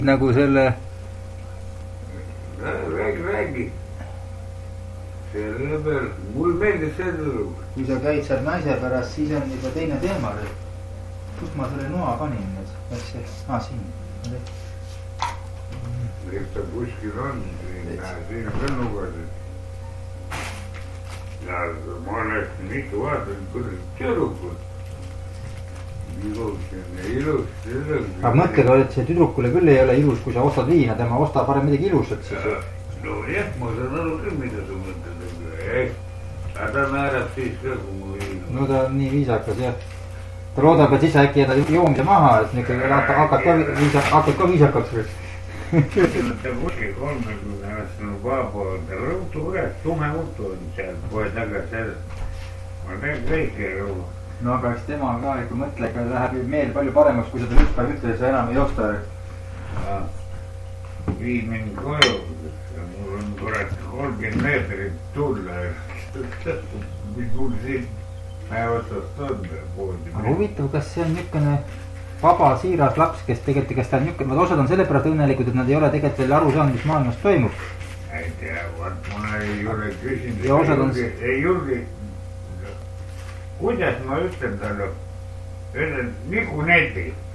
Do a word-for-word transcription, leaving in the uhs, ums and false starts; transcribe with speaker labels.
Speaker 1: nagu selle
Speaker 2: räägi, räägi selle peal, mul meeldis see tüdruk.
Speaker 1: kui sa käid seal naise pärast, siis on juba teine teema. Kus ma selle noa panin nüüd? Eks see, aa siin.
Speaker 2: Eks ta kuskil on, siin on ka nugasid. Ja ma oleks mitu vaatanud, kuidas tüdrukud. Ilus, ilus, ilus.
Speaker 1: Aga mõtled, et see tüdrukule küll ei ole ilus, kui sa ostad viina, tema ostab parem midagi ilusat siis.
Speaker 2: No jah, ma saan aru küll, mida sa mõtled. Aga ta määrab siis ka, kui mu viina.
Speaker 1: No ta on nii viisakas, jah. Ta loodab, et siis äkki jätad joomise maha, et niisugune hakkad ka, viisa, hakkad ka viisakaks või.
Speaker 2: Ta kuskil kolmekümne aastane vaaba on, ta rõutu üles, tume utu on seal, kohe tagasi ära. Ma teen kõike rõu.
Speaker 1: No aga eks tema ka ikka mõtlega läheb meel palju paremaks, kui seda üks päev ütle, sa enam ei osta.
Speaker 2: Vii mind koju, mul on kurat kolmkümmend meetrit tulla. Mis mul siin päevastast on poodi.
Speaker 1: Aga huvitav, kas see on niisugune vaba siiras laps, kes tegelikult, kes ta on niisugune, osad on sellepärast õnnelikud, et nad ei ole tegelikult veel aru saanud, mis maailmas toimub.
Speaker 2: Ei tea, vaat ma ei ole küsinud.
Speaker 1: Ja osad on...
Speaker 2: Ei julgi. Kuidas ma ütlen talle, ütlen Niku Neti.